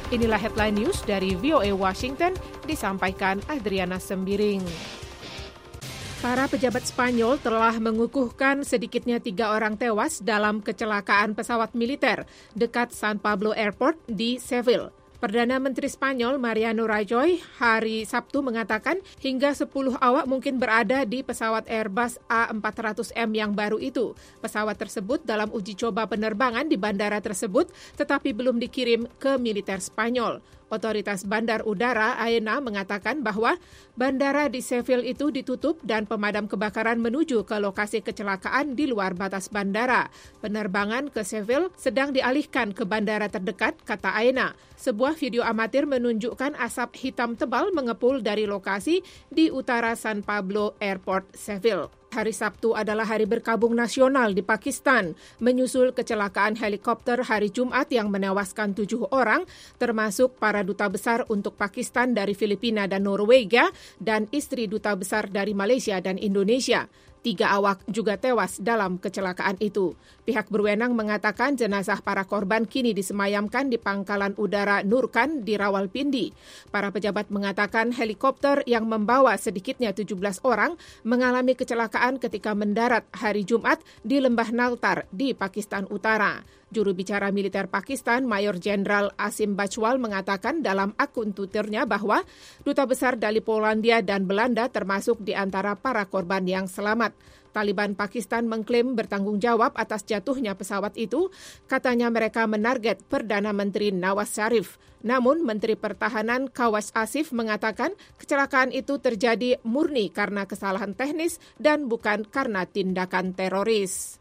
Inilah headline news dari VOA Washington, disampaikan Adriana Sembiring. Para pejabat Spanyol telah mengukuhkan sedikitnya 3 orang tewas dalam kecelakaan pesawat militer dekat San Pablo Airport di Seville. Perdana Menteri Spanyol Mariano Rajoy hari Sabtu mengatakan hingga 10 awak mungkin berada di pesawat Airbus A400M yang baru itu. Pesawat tersebut dalam uji coba penerbangan di bandara tersebut tetapi belum dikirim ke militer Spanyol. Otoritas Bandar Udara AENA mengatakan bahwa bandara di Seville itu ditutup dan pemadam kebakaran menuju ke lokasi kecelakaan di luar batas bandara. Penerbangan ke Seville sedang dialihkan ke bandara terdekat, kata AENA. Sebuah video amatir menunjukkan asap hitam tebal mengepul dari lokasi di utara San Pablo Airport, Seville. Hari Sabtu adalah hari berkabung nasional di Pakistan, menyusul kecelakaan helikopter hari Jumat yang menewaskan 7 orang, termasuk para duta besar untuk Pakistan dari Filipina dan Norwegia, dan istri duta besar dari Malaysia dan Indonesia. 3 awak juga tewas dalam kecelakaan itu. Pihak berwenang mengatakan jenazah para korban kini disemayamkan di Pangkalan Udara Nurkan di Rawalpindi. Para pejabat mengatakan helikopter yang membawa sedikitnya 17 orang mengalami kecelakaan ketika mendarat hari Jumat di Lembah Naltar di Pakistan Utara. Juru bicara militer Pakistan, Mayor Jenderal Asim Bajwal mengatakan dalam akun Twitternya bahwa duta besar dari Polandia dan Belanda termasuk di antara para korban yang selamat. Taliban Pakistan mengklaim bertanggung jawab atas jatuhnya pesawat itu. Katanya mereka menarget Perdana Menteri Nawaz Sharif. Namun Menteri Pertahanan Kawas Asif mengatakan kecelakaan itu terjadi murni karena kesalahan teknis dan bukan karena tindakan teroris.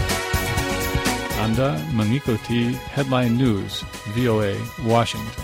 Anda mengikuti Headline News VOA Washington.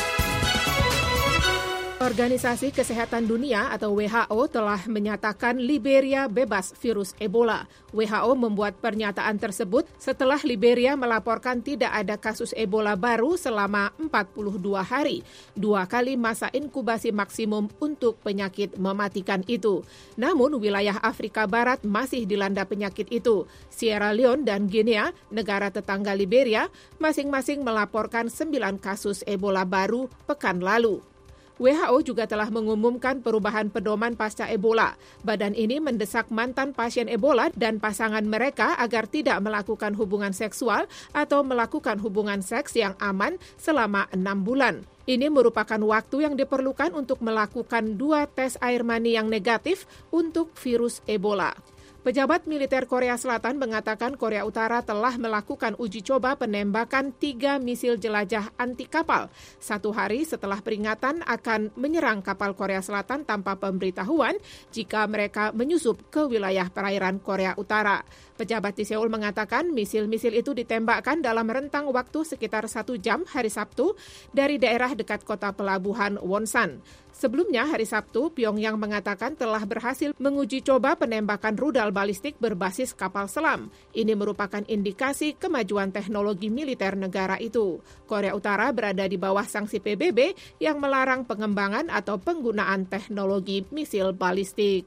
Organisasi Kesehatan Dunia atau WHO telah menyatakan Liberia bebas virus Ebola. WHO membuat pernyataan tersebut setelah Liberia melaporkan tidak ada kasus Ebola baru selama 42 hari, 2 kali masa inkubasi maksimum untuk penyakit mematikan itu. Namun wilayah Afrika Barat masih dilanda penyakit itu. Sierra Leone dan Guinea, negara tetangga Liberia, masing-masing melaporkan 9 kasus Ebola baru pekan lalu. WHO juga telah mengumumkan perubahan pedoman pasca Ebola. Badan ini mendesak mantan pasien Ebola dan pasangan mereka agar tidak melakukan hubungan seksual atau melakukan hubungan seks yang aman selama 6 bulan. Ini merupakan waktu yang diperlukan untuk melakukan 2 tes air mani yang negatif untuk virus Ebola. Pejabat militer Korea Selatan mengatakan Korea Utara telah melakukan uji coba penembakan 3 misil jelajah anti kapal 1 hari setelah peringatan akan menyerang kapal Korea Selatan tanpa pemberitahuan jika mereka menyusup ke wilayah perairan Korea Utara. Pejabat di Seoul mengatakan misil-misil itu ditembakkan dalam rentang waktu sekitar 1 jam hari Sabtu dari daerah dekat kota pelabuhan Wonsan. Sebelumnya hari Sabtu, Pyongyang mengatakan telah berhasil menguji coba penembakan rudal balistik berbasis kapal selam. Ini merupakan indikasi kemajuan teknologi militer negara itu. Korea Utara berada di bawah sanksi PBB yang melarang pengembangan atau penggunaan teknologi misil balistik.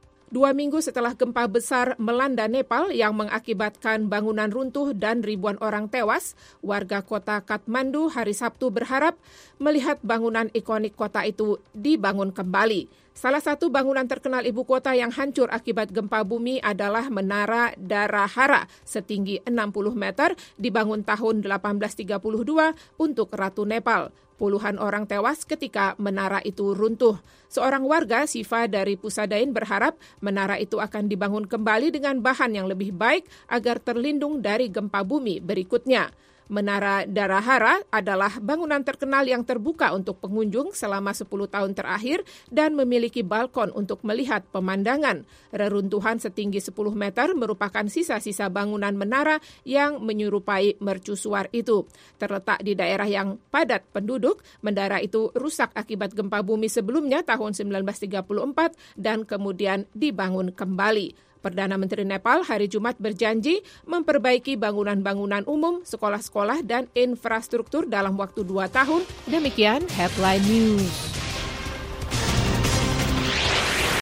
2 minggu setelah gempa besar melanda Nepal yang mengakibatkan bangunan runtuh dan ribuan orang tewas, warga kota Kathmandu hari Sabtu berharap melihat bangunan ikonik kota itu dibangun kembali. Salah satu bangunan terkenal ibu kota yang hancur akibat gempa bumi adalah Menara Darahara setinggi 60 meter dibangun tahun 1832 untuk Ratu Nepal. Puluhan orang tewas ketika menara itu runtuh. Seorang warga, Siva dari Pusadain, berharap menara itu akan dibangun kembali dengan bahan yang lebih baik agar terlindung dari gempa bumi berikutnya. Menara Darahara adalah bangunan terkenal yang terbuka untuk pengunjung selama 10 tahun terakhir dan memiliki balkon untuk melihat pemandangan. Reruntuhan setinggi 10 meter merupakan sisa-sisa bangunan menara yang menyerupai mercusuar itu. Terletak di daerah yang padat penduduk, menara itu rusak akibat gempa bumi sebelumnya tahun 1934 dan kemudian dibangun kembali. Perdana Menteri Nepal hari Jumat berjanji memperbaiki bangunan-bangunan umum, sekolah-sekolah, dan infrastruktur dalam waktu 2 tahun. Demikian Headline News.